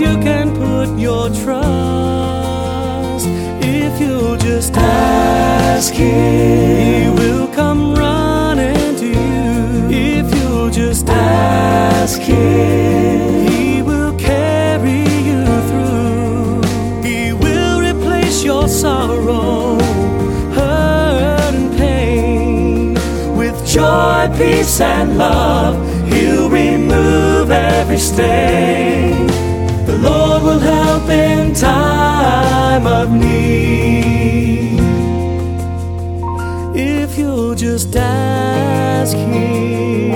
you can put your trust. If you'll just ask Him, He will come running to you. If you'll just ask Him, He will carry you through. He will replace your sorrow, hurt and pain with joy, peace and love. He'll remove every stain. The Lord will help in time of need. If you'll just ask Him.